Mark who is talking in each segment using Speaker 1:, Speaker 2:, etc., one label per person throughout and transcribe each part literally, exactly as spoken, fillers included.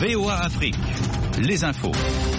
Speaker 1: V O A Afrique, les infos.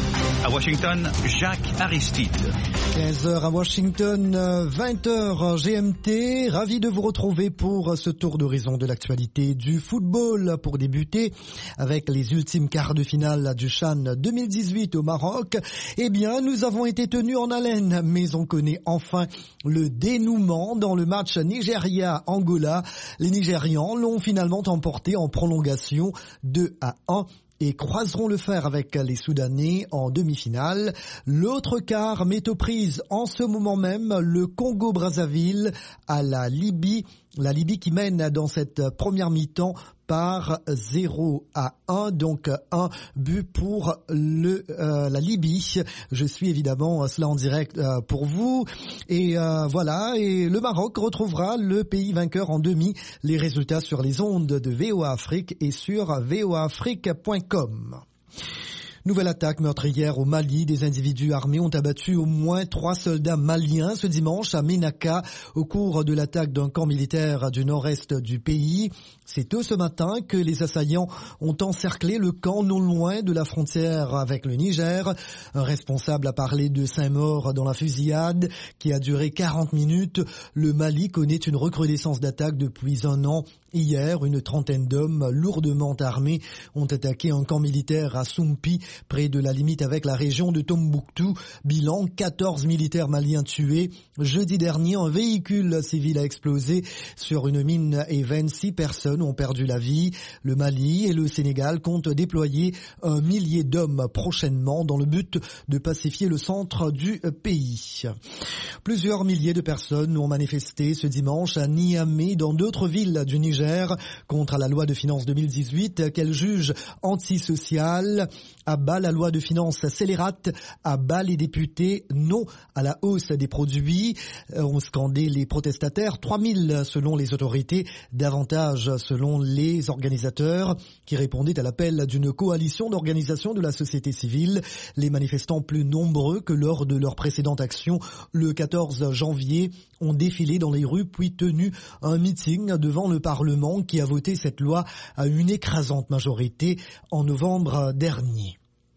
Speaker 1: À Washington, Jacques Aristide.
Speaker 2: quinze heures à Washington, vingt heures G M T. Ravi de vous retrouver pour ce tour d'horizon de l'actualité du football. Pour débuter avec les ultimes quarts de finale du CHAN deux mille dix-huit au Maroc, eh bien, nous avons été tenus en haleine, mais on connaît enfin le dénouement dans le match Nigeria-Angola. Les Nigérians l'ont finalement emporté en prolongation deux à un. Et croiseront le fer avec les Soudanais en demi-finale. L'autre quart met aux prises en ce moment même le Congo-Brazzaville à la Libye. La Libye qui mène dans cette première mi-temps par zéro à un, donc un but pour le euh, la Libye. Je suis évidemment cela en direct euh, pour vous. Et euh, voilà, et le Maroc retrouvera le pays vainqueur en demi. Les résultats sur les ondes de V O A Afrique et sur v o a afrique point com. Nouvelle attaque meurtrière au Mali. Des individus armés ont abattu au moins trois soldats maliens ce dimanche à Ménaka au cours de l'attaque d'un camp militaire du nord-est du pays. C'est tôt ce matin que les assaillants ont encerclé le camp non loin de la frontière avec le Niger. Un responsable a parlé de cinq morts dans la fusillade qui a duré quarante minutes. Le Mali connaît une recrudescence d'attaques depuis un an. Hier, une trentaine d'hommes lourdement armés ont attaqué un camp militaire à Soumpi, près de la limite avec la région de Tombouctou. Bilan, quatorze militaires maliens tués. Jeudi dernier, un véhicule civil a explosé sur une mine et vingt-six personnes ont perdu la vie. Le Mali et le Sénégal comptent déployer un millier d'hommes prochainement dans le but de pacifier le centre du pays. Plusieurs milliers de personnes ont manifesté ce dimanche à Niamey, dans d'autres villes du Niger, contre la loi de finances deux mille dix-huit qu'elle juge antisociale. À bas la loi de finances scélérate, à bas les députés, non à la hausse des produits. Ont scandé les protestataires, trois mille selon les autorités, davantage selon les organisateurs qui répondaient à l'appel d'une coalition d'organisations de la société civile. Les manifestants plus nombreux que lors de leur précédente action le quatorze janvier ont défilé dans les rues puis tenu un meeting devant le Parlement qui a voté cette loi à une écrasante majorité en novembre dernier.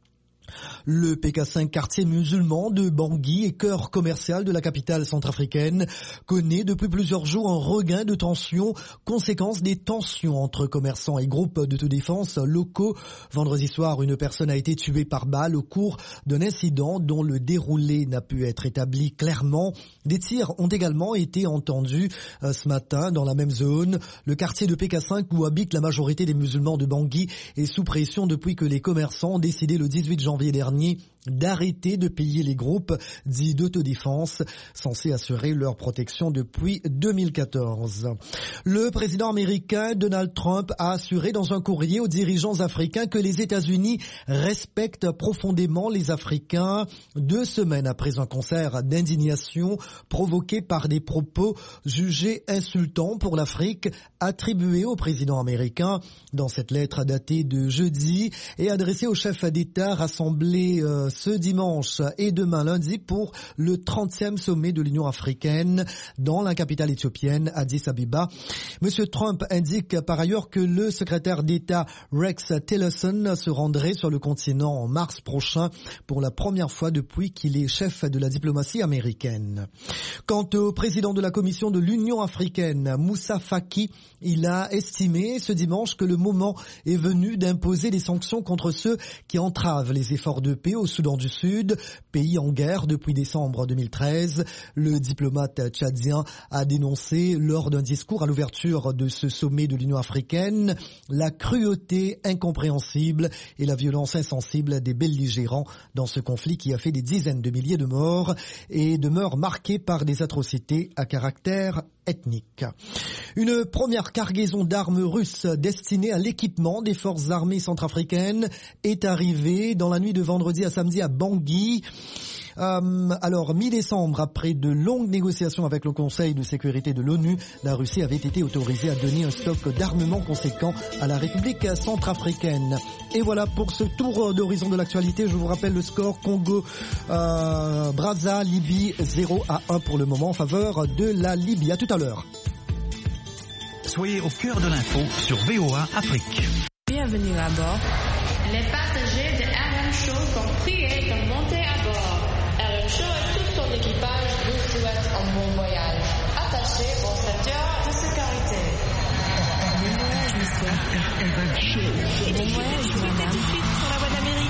Speaker 2: Le P K cinq, quartier musulman de Bangui et cœur commercial de la capitale centrafricaine, connaît depuis plusieurs jours un regain de tensions, conséquence des tensions entre commerçants et groupes d'autodéfense locaux. Vendredi soir, une personne a été tuée par balle au cours d'un incident dont le déroulé n'a pu être établi clairement. Des tirs ont également été entendus euh, ce matin dans la même zone. Le quartier de P K cinq où habite la majorité des musulmans de Bangui est sous pression depuis que les commerçants ont décidé le dix-huit janvier dernier d'arrêter de payer les groupes dits d'autodéfense censés assurer leur protection depuis deux mille quatorze. Le président américain Donald Trump a assuré dans un courrier aux dirigeants africains que les États-Unis respectent profondément les Africains, deux semaines après un concert d'indignation provoqué par des propos jugés insultants pour l'Afrique attribués au président américain. Dans cette lettre datée de jeudi et adressée au chef d'État rassemblé euh, ce dimanche et demain lundi pour le trentième sommet de l'Union africaine dans la capitale éthiopienne, Addis Abeba. Monsieur Trump indique par ailleurs que le secrétaire d'État Rex Tillerson se rendrait sur le continent en mars prochain pour la première fois depuis qu'il est chef de la diplomatie américaine. Quant au président de la Commission de l'Union africaine, Moussa Faki, il a estimé ce dimanche que le moment est venu d'imposer des sanctions contre ceux qui entravent les efforts de paix au Soudan du Sud, pays en guerre depuis décembre deux mille treize. Le diplomate tchadien a dénoncé lors d'un discours à l'ouverture de ce sommet de l'Union africaine la cruauté incompréhensible et la violence insensible des belligérants dans ce conflit qui a fait des dizaines de milliers de morts et demeure marqué par des atrocités à caractère ethnique. Une première cargaison d'armes russes destinée à l'équipement des forces armées centrafricaines est arrivée dans la nuit de vendredi à samedi à Bangui. Euh, alors, mi-décembre, après de longues négociations avec le Conseil de sécurité de l'ONU, la Russie avait été autorisée à donner un stock d'armement conséquent à la République centrafricaine. Et voilà pour ce tour d'horizon de l'actualité. Je vous rappelle le score Congo, euh, Brazza, Libye, zéro à un pour le moment en faveur de la Libye. À tout à l'heure.
Speaker 1: Soyez au cœur de l'info sur V O A Afrique.
Speaker 3: Bienvenue à bord.
Speaker 4: Les passagers de R M Show sont priés de monter à bord. R M Show et tout son équipage vous souhaitent un bon voyage. Attachez vos ceintures de sécurité.
Speaker 3: Bon voyage, monsieur.
Speaker 5: R M Show.
Speaker 3: Bon voyage, madame.
Speaker 6: Tout de suite sur la voie d'Amérique.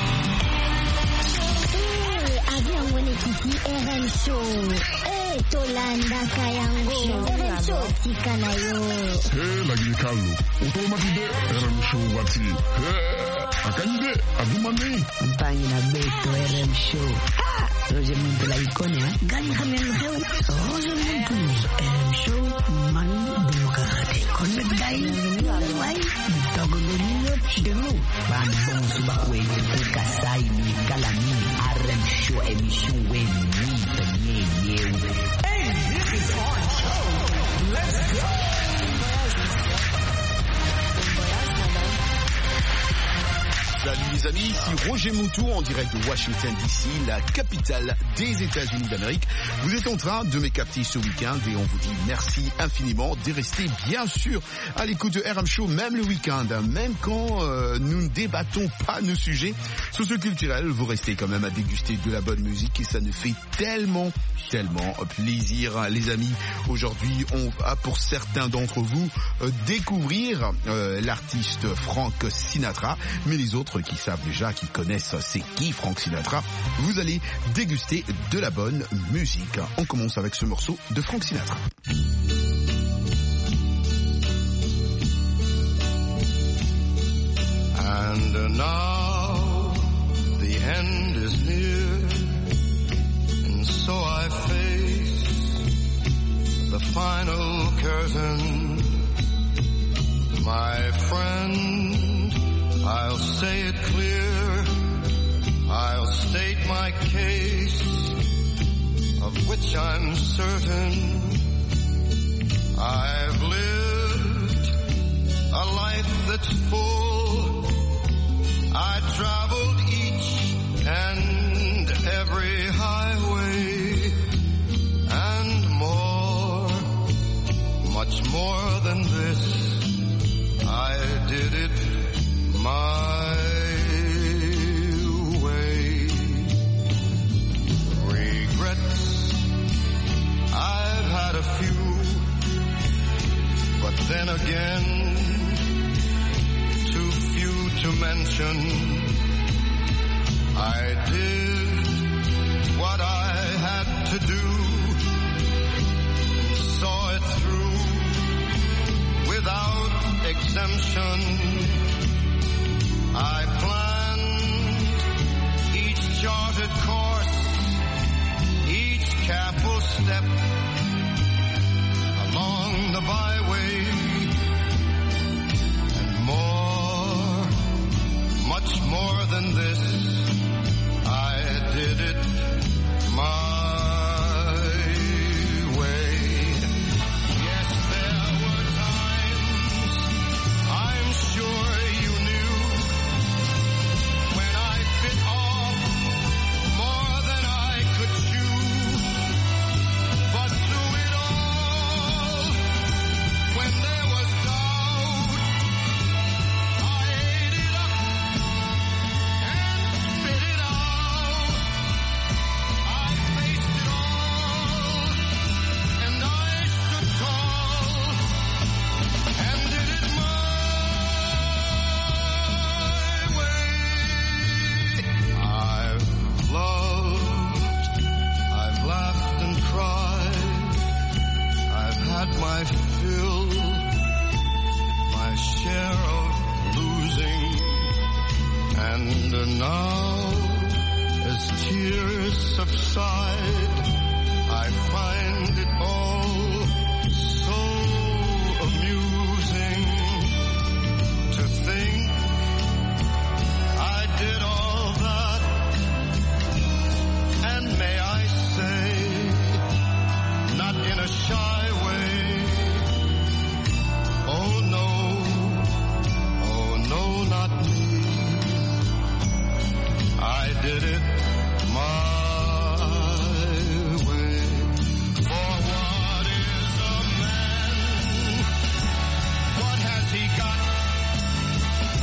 Speaker 5: Avion mwenyekiti R M Show. Eh, Tolanda Kayango. R M Show tika nayo.
Speaker 7: Eh, lagi kalu. Otomatide R M Show wati. Eh, akanyide agumani.
Speaker 8: Mpangi na beto R M Show. Ah, Roger Muntu la ikone ha.
Speaker 5: Gani kami yang heu. Roger Muntu. R M Show man demokrati. Connect dai. Wai. Tagolonyo chidemu.
Speaker 8: Bambon subakwe de kasai ni kalami. R M Show emission when we penye yeu.
Speaker 9: Hey, this is our show. Let's go.
Speaker 10: Salut les amis, ici Roger Moutou en direct de Washington D C, la capitale des États-Unis d'Amérique. Vous êtes en train de me capter ce week-end et on vous dit merci infiniment de rester bien sûr à l'écoute de R M Show, même le week-end, même quand euh, nous ne débattons pas nos sujets socio-culturels, vous restez quand même à déguster de la bonne musique et ça nous fait tellement, tellement plaisir les amis. Aujourd'hui, on va pour certains d'entre vous euh, découvrir euh, l'artiste Frank Sinatra, mais les autres qui savent déjà, qui connaissent c'est qui Frank Sinatra, vous allez déguster de la bonne musique. On commence avec ce morceau de Frank Sinatra.
Speaker 11: And now the end is near, and so I face the final curtain, my friend. I'll say it clear, I'll state my case, of which I'm certain. I've lived a life that's full, I traveled each and every highway, and more, much more than this, I did it my way. Regrets, I've had a few, but then again, too few to mention. I did what I had to do, and saw it through without exemption. I planned each charted course, each careful step along the byway, and more, much more than this, I did it my way. Yes, there were times, I'm sure you knew, my fill, my share of losing, and now as tears subside, I find it all so amusing to think I did all that, and may I say, not in a shy way, oh no, oh no, not me. I did it my way. For what is a man? What has he got?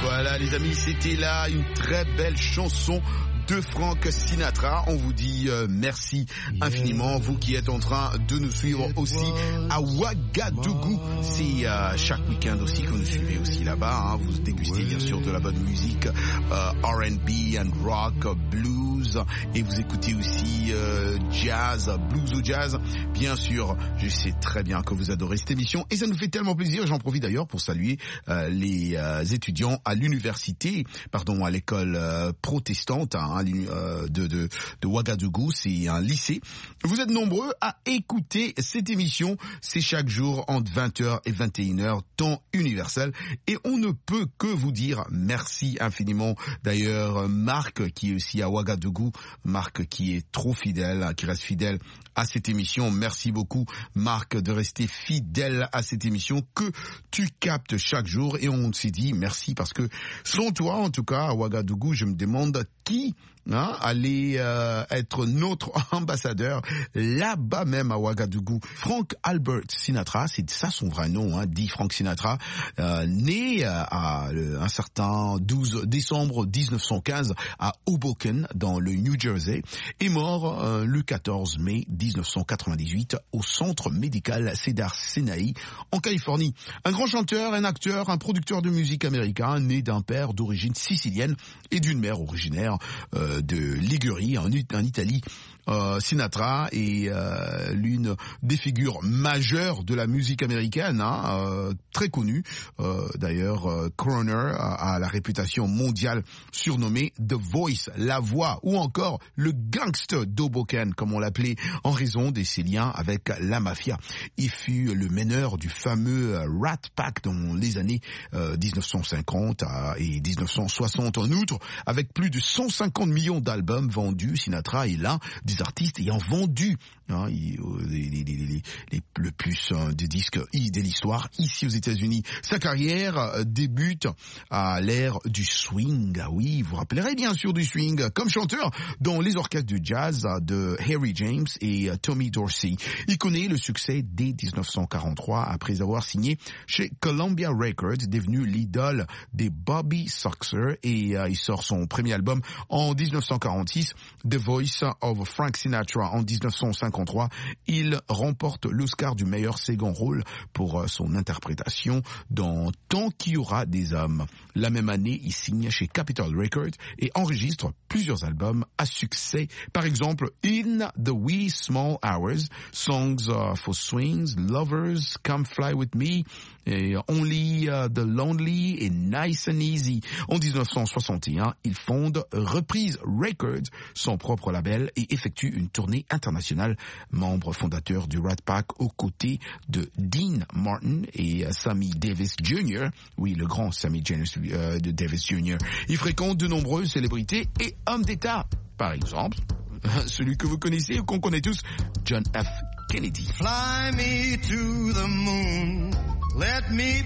Speaker 10: Voilà les amis, c'était là une très belle chanson de Frank Sinatra. On vous dit euh, merci infiniment, vous qui êtes en train de nous suivre aussi à Ouagadougou. C'est euh, chaque week-end aussi que vous nous suivez aussi là-bas. Hein. Vous dégustez bien sûr de la bonne musique, euh, R and B and rock, blues, et vous écoutez aussi euh, jazz, blues ou jazz. Bien sûr, je sais très bien que vous adorez cette émission et ça nous fait tellement plaisir. J'en profite d'ailleurs pour saluer euh, les euh, étudiants à l'université, pardon, à l'école euh, protestante, hein, de, de, de Ouagadougou, c'est un lycée. Vous êtes nombreux à écouter cette émission, c'est chaque jour entre vingt heures et vingt et une heures, temps universel, et on ne peut que vous dire merci infiniment. D'ailleurs, Marc, qui est aussi à Ouagadougou, Marc qui est trop fidèle, qui reste fidèle à cette émission, merci beaucoup Marc de rester fidèle à cette émission que tu captes chaque jour, et on s'est dit merci parce que sans toi, en tout cas à Ouagadougou, je me demande qui Hein, allait euh, être notre ambassadeur là-bas même à Ouagadougou. Frank Albert Sinatra, c'est ça son vrai nom, hein, dit Frank Sinatra, euh, né euh, à euh, un certain douze décembre dix-neuf cent quinze à Hoboken dans le New Jersey, et mort euh, le quatorze mai dix-neuf cent quatre-vingt-dix-huit au centre médical Cedar Sinai en Californie. Un grand chanteur, un acteur, un producteur de musique américain, né d'un père d'origine sicilienne et d'une mère originaire euh, de Ligurie, en, en Italie. Euh, Sinatra est euh, l'une des figures majeures de la musique américaine, hein, euh, très connue. Euh, d'ailleurs, euh, Croner a, a la réputation mondiale surnommée The Voice, la voix, ou encore le gangster d'Hoboken, comme on l'appelait, en raison de ses liens avec la mafia. Il fut le meneur du fameux Rat Pack dans les années euh, dix-neuf cent cinquante et dix-neuf cent soixante. En outre, avec plus de cent cinquante millions d'albums vendus, Sinatra est l'un des artistes ayant vendu hein, les, les, les, les, les, le plus hein, de disques de l'histoire ici aux États-Unis. Sa carrière euh, débute à l'ère du swing. Ah oui, vous vous rappellerez bien sûr du swing comme chanteur dans les orchestres de jazz de Harry James et Tommy Dorsey. Il connaît le succès dès dix-neuf cent quarante-trois après avoir signé chez Columbia Records, devenu l'idole des Bobby Soxer, et euh, il sort son premier album en dix-neuf cent quarante-six, The Voice of Frank Sinatra. En dix-neuf cent cinquante-trois, il remporte l'Oscar du meilleur second rôle pour son interprétation dans Tant qu'il y aura des hommes. La même année, il signe chez Capitol Records et enregistre plusieurs albums à succès. Par exemple, In the Wee Small Hours, Songs for Swings, Lovers, Come Fly With Me, et Only uh, the Lonely et Nice and Easy. En dix-neuf cent soixante et un, il fonde Reprise Records, son propre label, et effectue une tournée internationale, membre fondateur du Rat Pack aux côtés de Dean Martin et Sammy Davis junior Oui, le grand Sammy euh, de Davis junior Il fréquente de nombreuses célébrités et hommes d'État. Par exemple, celui que vous connaissez ou qu'on connaît tous, John F. Kennedy.
Speaker 11: Fly me to the moon, let me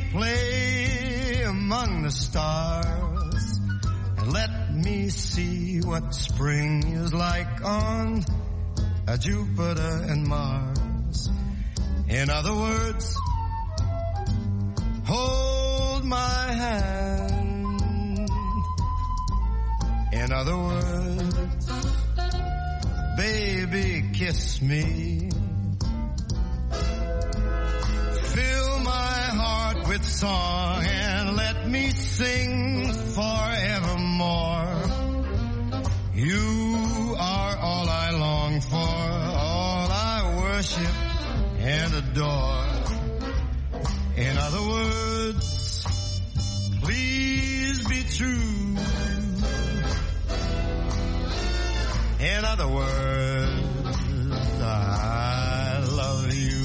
Speaker 11: play among the stars, and let me see what spring is like on uh, Jupiter and Mars. In other words, hold my hand. In other words, baby, kiss me. Fill my heart with song and let me sing forevermore. You are all I long for, all I worship and adore. In other words, please be true. In other words, I love you.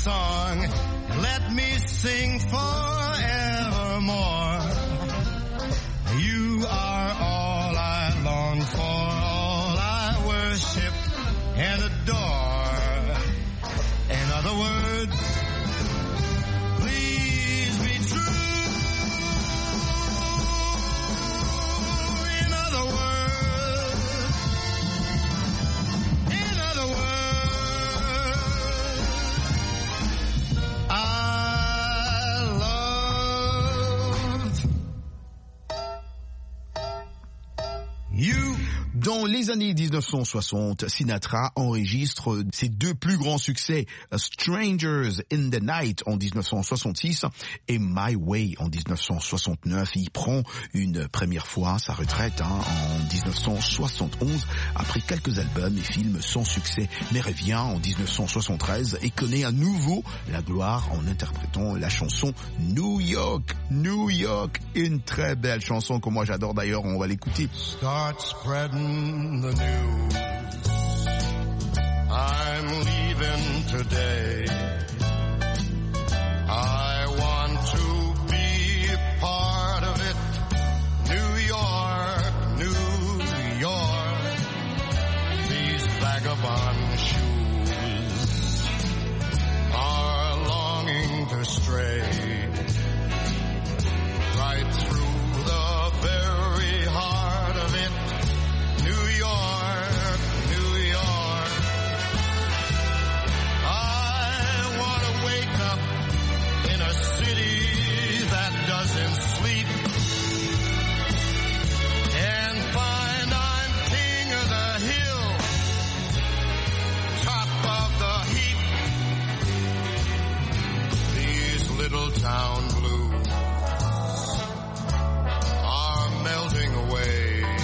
Speaker 11: song. Let me sing forevermore. You are all I long for, all I worship and adore. In other words, please be true. In other words, in other words, I love you.
Speaker 10: Dans les années dix-neuf cent soixante, Sinatra enregistre ses deux plus grands succès, Strangers in the Night en dix-neuf cent soixante-six et My Way en dix-neuf cent soixante-neuf. Il prend une première fois sa retraite hein, en dix-neuf cent soixante-onze après quelques albums et films sans succès, mais revient en dix-neuf cent soixante-treize et connaît à nouveau la gloire en interprétant la chanson New York, New York, une très belle chanson que moi j'adore d'ailleurs, on va l'écouter.
Speaker 11: Start spreading the news. I'm leaving today. I want to be part of it. New York, New York. These vagabond shoes are longing to stray right through the very heart of it. New York, New York. I want to wake up in a city that doesn't sleep and find I'm king of the hill, top of the heap. These little town blues are melting away.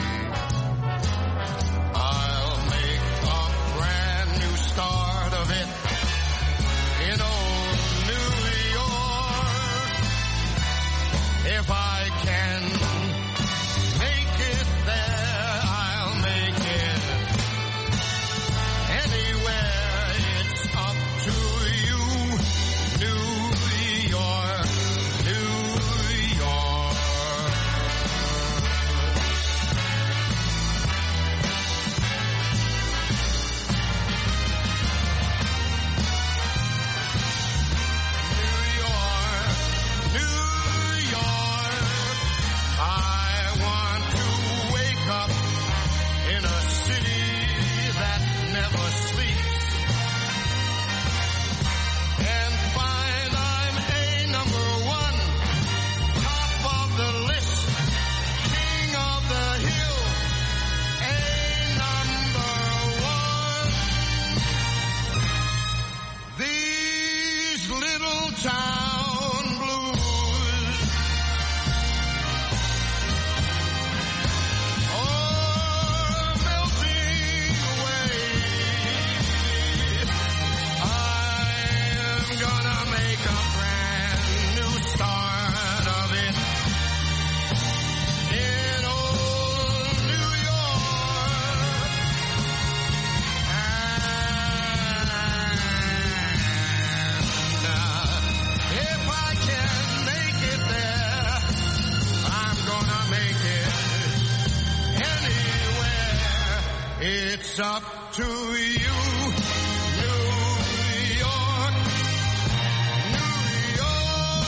Speaker 11: Start of it in old New York. If I can make it there, I'll make it anywhere. It's up to you, New York, New York. It's up to you, New York, New York,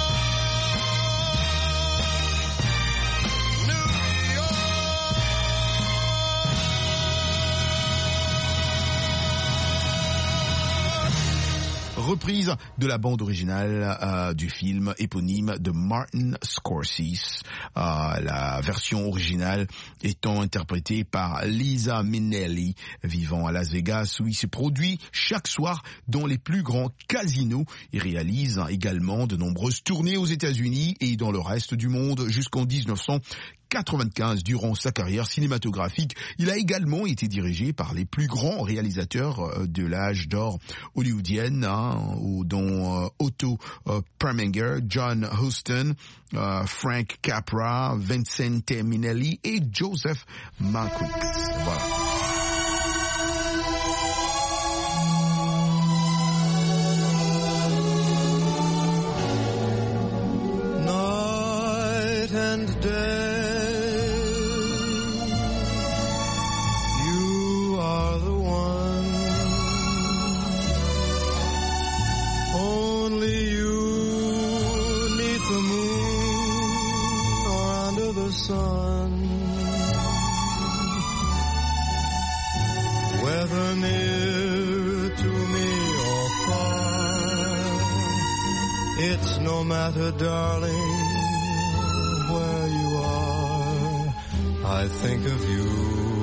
Speaker 11: New York.
Speaker 10: Reprise de la bande originale euh, du film éponyme de Martin Scorsese, euh, la version originale étant interprétée par Liza Minnelli, vivant à Las Vegas, où il se produit chaque soir dans les plus grands casinos. Il réalise également de nombreuses tournées aux États-Unis et dans le reste du monde jusqu'en dix-neuf cent quatre-vingt-quinze. Durant sa carrière cinématographique, il a également été dirigé par les plus grands réalisateurs de l'âge d'or hollywoodienne, hein, dont euh, Otto euh, Preminger, John Huston, euh, Frank Capra, Vincent Minnelli et Joseph Mankiewicz. Voilà.
Speaker 11: and day. You are the one, only you, neath the moon or under the sun. Whether near to me or far, it's no matter, darling, where you are, I think of you.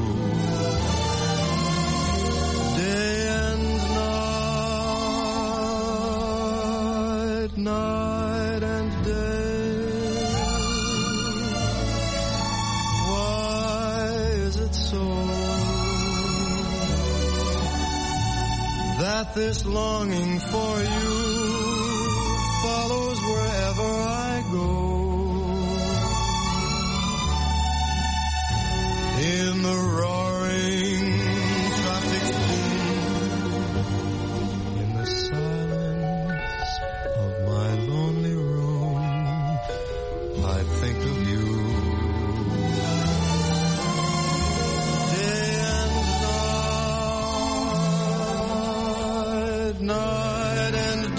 Speaker 11: Day and night, night and day. Why is it so that this longing for you follows wherever I go? In the roaring traffic boom, in the silence of my lonely room, I think of you. Night and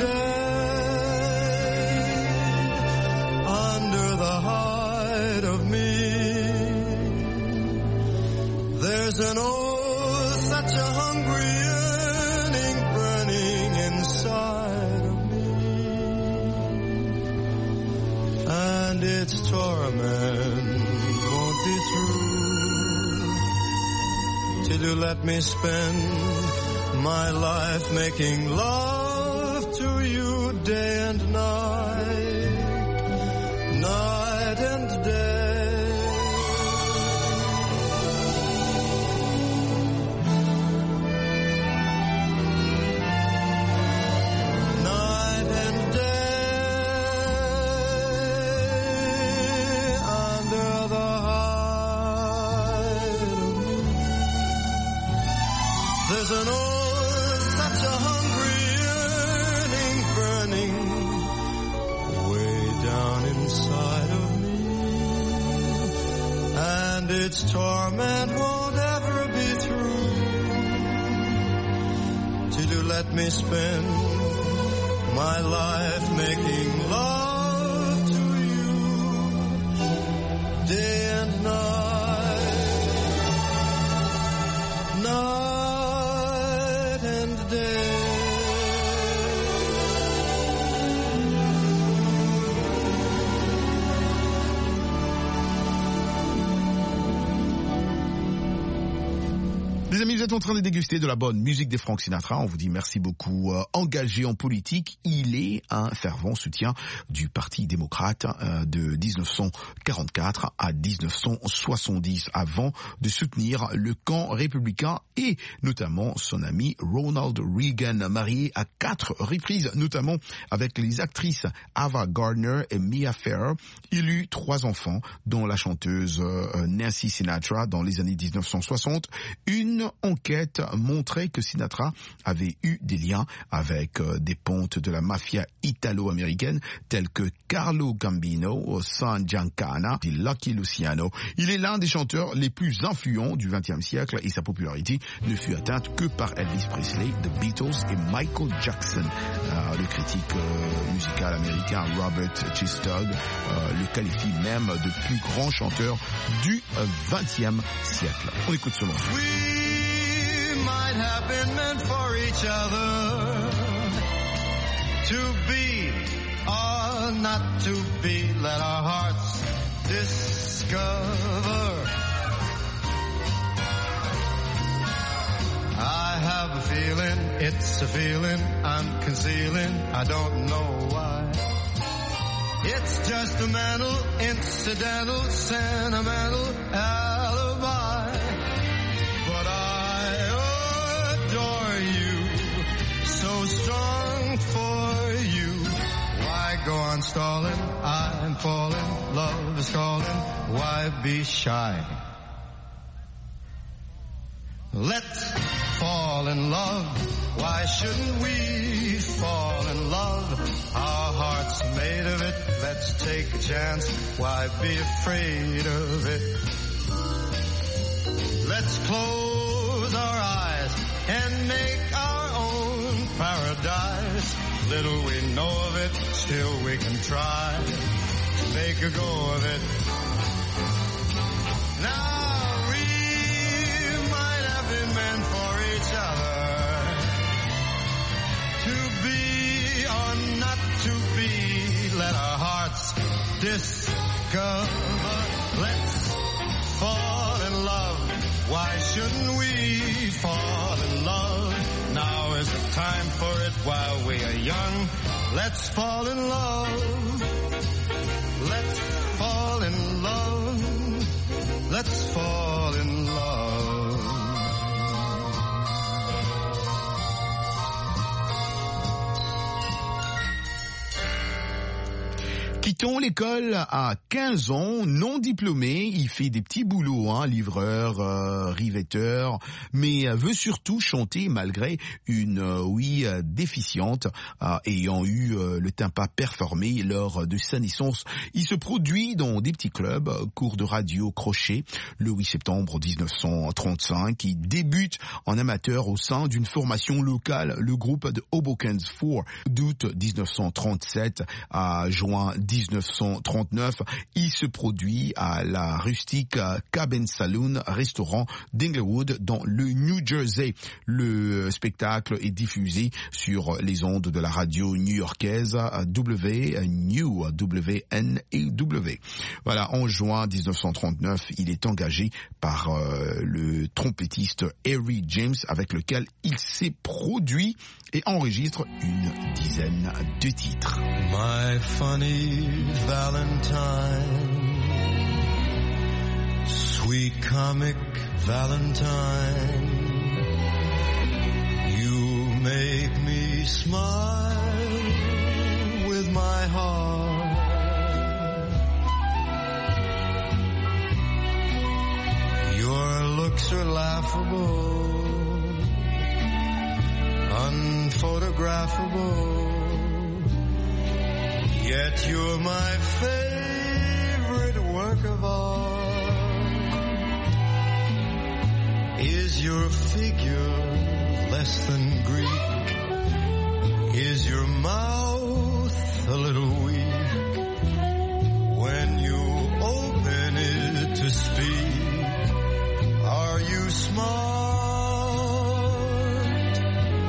Speaker 11: day, under the hide of me, there's an oh, such a hungry yearning burning inside of me, and its torment won't be through till you let me spend my life making love to you day and night, night and day. Night and day, under the hide of me, there's an old such a hungry yearning burning way down inside of me, and its torment won't ever be through till you let me spend my life making love to you day and night, night and day.
Speaker 10: Les amis, vous êtes en train de déguster de la bonne musique des Frank Sinatra. On vous dit merci beaucoup. Euh, engagé en politique, il est un fervent soutien du Parti démocrate euh, de dix-neuf cent quarante-quatre à dix-neuf cent soixante-dix, avant de soutenir le camp républicain et notamment son ami Ronald Reagan, marié à quatre reprises, notamment avec les actrices Ava Gardner et Mia Farrow. Il eut trois enfants, dont la chanteuse euh, Nancy Sinatra dans les années dix-neuf cent soixante. Une enquête montrait que Sinatra avait eu des liens avec euh, des pontes de la mafia italo-américaine tels que Carlo Gambino, San Giancana et Lucky Luciano. Il est l'un des chanteurs les plus influents du vingtième siècle et sa popularité ne fut atteinte que par Elvis Presley, The Beatles et Michael Jackson. Euh, le critique euh, musical américain Robert Christgau euh, le qualifie même de plus grand chanteur du vingtième siècle. On écoute ce morceau.
Speaker 11: We might have been meant for each other, to be or not to be, let our hearts discover. I have a feeling, it's a feeling I'm concealing, I don't know why. It's just a mental, incidental, sentimental alibi. But I adore you, so strong for you. Why go on stalling? I'm falling, love is calling. Why be shy? Let's fall in love. Why shouldn't we fall in love? Our hearts are made of it. Let's take a chance, why be afraid of it? Let's close our eyes and make our own paradise. Little we know of it, still we can try to make a go of it. Now we might have been meant for each other, to be or not to be. Let our hearts discover. Let's fall in love. Why shouldn't we fall in love? Now is the time for it while we are young. Let's fall in love. Let's fall in love. Let's fall in love.
Speaker 10: Quittons l'école à quinze ans, non diplômé, il fait des petits boulots, hein, livreur, euh, rivetteur, mais euh, veut surtout chanter malgré une, euh, oui, euh, déficiente, euh, ayant eu euh, le tympan performé lors de sa naissance. Il se produit dans des petits clubs, euh, cours de radio crochet, le huit septembre dix-neuf cent trente-cinq. Il débute en amateur au sein d'une formation locale, le groupe de Hoboken's Four, d'août dix-neuf cent trente-sept à juin dix-neuf cent trente-neuf, il se produit à la rustique Cabin Saloon, restaurant d'Inglewood dans le New Jersey. Le spectacle est diffusé sur les ondes de la radio new-yorkaise W, New, W N et W. Voilà, en juin dix-neuf cent trente-neuf, il est engagé par euh, le trompettiste Harry James, avec lequel il s'est produit et enregistre une dizaine de titres.
Speaker 11: My funny Valentine, sweet comic Valentine, you make me smile with my heart. Your looks are laughable, unphotographable, yet you're my favorite work of art. Is your figure less than Greek? Is your mouth a little weak? When you open it to speak, are you smart?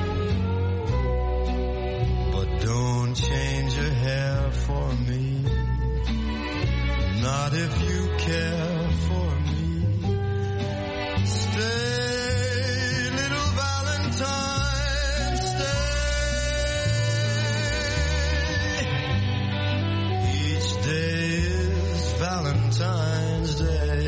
Speaker 11: But don't change your hair for me, not if you care for me. Stay, little Valentine, stay. Each day is Valentine's Day.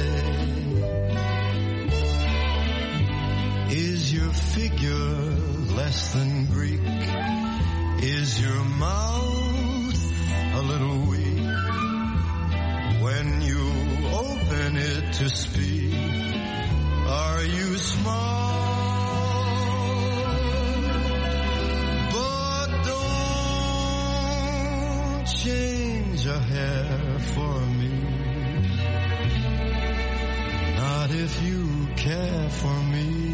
Speaker 11: Is your figure less than Greek? Is your mouth a little weak? When you open it to speak, are you smart? But don't change your hair for me, not if you care for me.